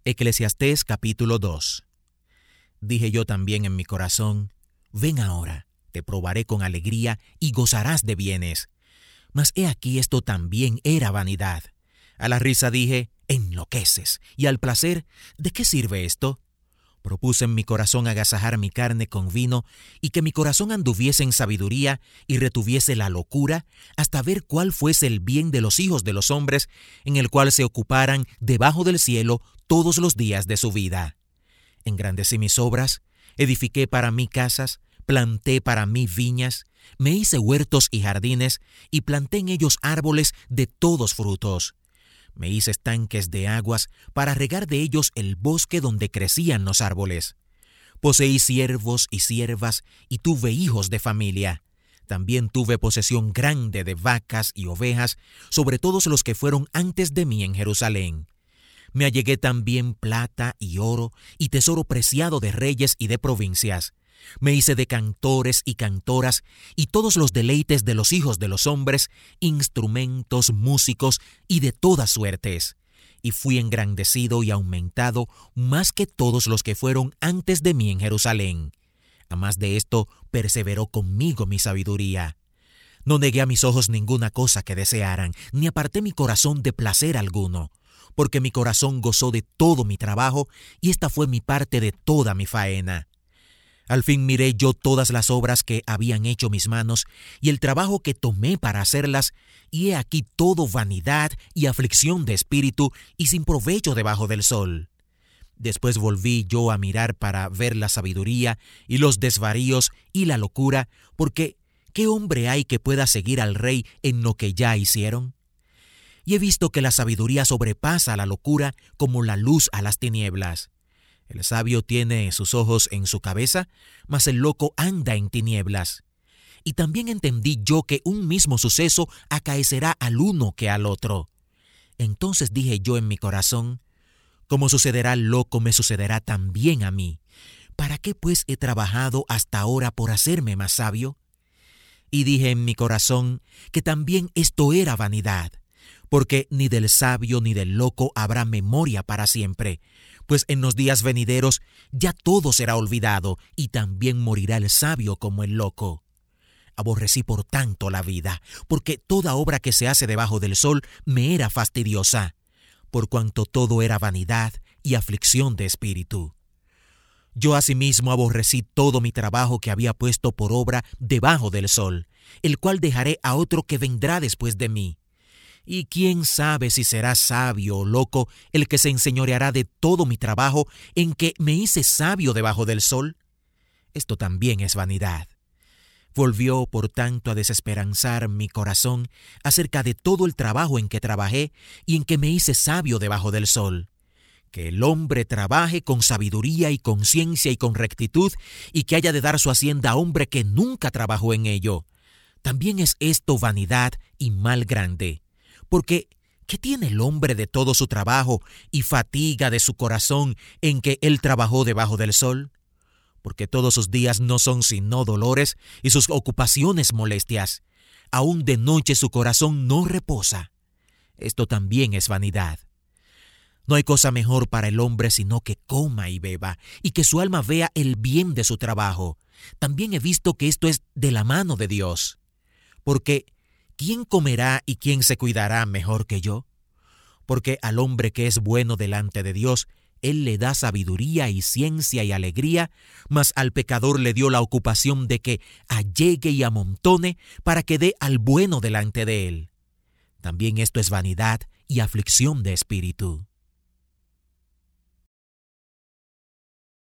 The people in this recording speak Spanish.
Eclesiastés capítulo 2. Dije yo también en mi corazón: ven ahora, te probaré con alegría y gozarás de bienes. Mas he aquí, esto también era vanidad. A la risa dije: enloqueces. Y al placer, ¿de qué sirve esto? Propuse en mi corazón agasajar mi carne con vino, y que mi corazón anduviese en sabiduría y retuviese la locura, hasta ver cuál fuese el bien de los hijos de los hombres, en el cual se ocuparan debajo del cielo todos los días de su vida. Engrandecí mis obras, edifiqué para mí casas, planté para mí viñas, me hice huertos y jardines, y planté en ellos árboles de todos frutos. Me hice estanques de aguas para regar de ellos el bosque donde crecían los árboles. Poseí siervos y siervas, y tuve hijos de familia. También tuve posesión grande de vacas y ovejas, sobre todos los que fueron antes de mí en Jerusalén. Me allegué también plata y oro, y tesoro preciado de reyes y de provincias. Me hice de cantores y cantoras, y todos los deleites de los hijos de los hombres, instrumentos, músicos y de todas suertes. Y fui engrandecido y aumentado más que todos los que fueron antes de mí en Jerusalén. A más de esto, perseveró conmigo mi sabiduría. No negué a mis ojos ninguna cosa que desearan, ni aparté mi corazón de placer alguno, porque mi corazón gozó de todo mi trabajo, y esta fue mi parte de toda mi faena. Al fin miré yo todas las obras que habían hecho mis manos, y el trabajo que tomé para hacerlas, y he aquí todo vanidad y aflicción de espíritu, y sin provecho debajo del sol. Después volví yo a mirar para ver la sabiduría, y los desvaríos, y la locura, porque ¿qué hombre hay que pueda seguir al rey en lo que ya hicieron? Y he visto que la sabiduría sobrepasa a la locura como la luz a las tinieblas. El sabio tiene sus ojos en su cabeza, mas el loco anda en tinieblas. Y también entendí yo que un mismo suceso acaecerá al uno que al otro. Entonces dije yo en mi corazón: como sucederá al loco, me sucederá también a mí. ¿Para qué pues he trabajado hasta ahora por hacerme más sabio? Y dije en mi corazón que también esto era vanidad, porque ni del sabio ni del loco habrá memoria para siempre, pues en los días venideros ya todo será olvidado, y también morirá el sabio como el loco. Aborrecí por tanto la vida, porque toda obra que se hace debajo del sol me era fastidiosa, por cuanto todo era vanidad y aflicción de espíritu. Yo asimismo aborrecí todo mi trabajo que había puesto por obra debajo del sol, el cual dejaré a otro que vendrá después de mí. Y quién sabe si será sabio o loco el que se enseñoreará de todo mi trabajo en que me hice sabio debajo del sol. Esto también es vanidad. Volvió, por tanto, a desesperanzar mi corazón acerca de todo el trabajo en que trabajé y en que me hice sabio debajo del sol. Que el hombre trabaje con sabiduría y con ciencia y con rectitud, y que haya de dar su hacienda a hombre que nunca trabajó en ello. También es esto vanidad y mal grande. Porque, ¿qué tiene el hombre de todo su trabajo y fatiga de su corazón en que él trabajó debajo del sol? Porque todos sus días no son sino dolores y sus ocupaciones molestias. Aún de noche su corazón no reposa. Esto también es vanidad. No hay cosa mejor para el hombre sino que coma y beba, y que su alma vea el bien de su trabajo. También he visto que esto es de la mano de Dios. Porque ¿quién comerá y quién se cuidará mejor que yo? Porque al hombre que es bueno delante de Dios, Él le da sabiduría y ciencia y alegría, mas al pecador le dio la ocupación de que allegue y amontone para que dé al bueno delante de Él. También esto es vanidad y aflicción de espíritu.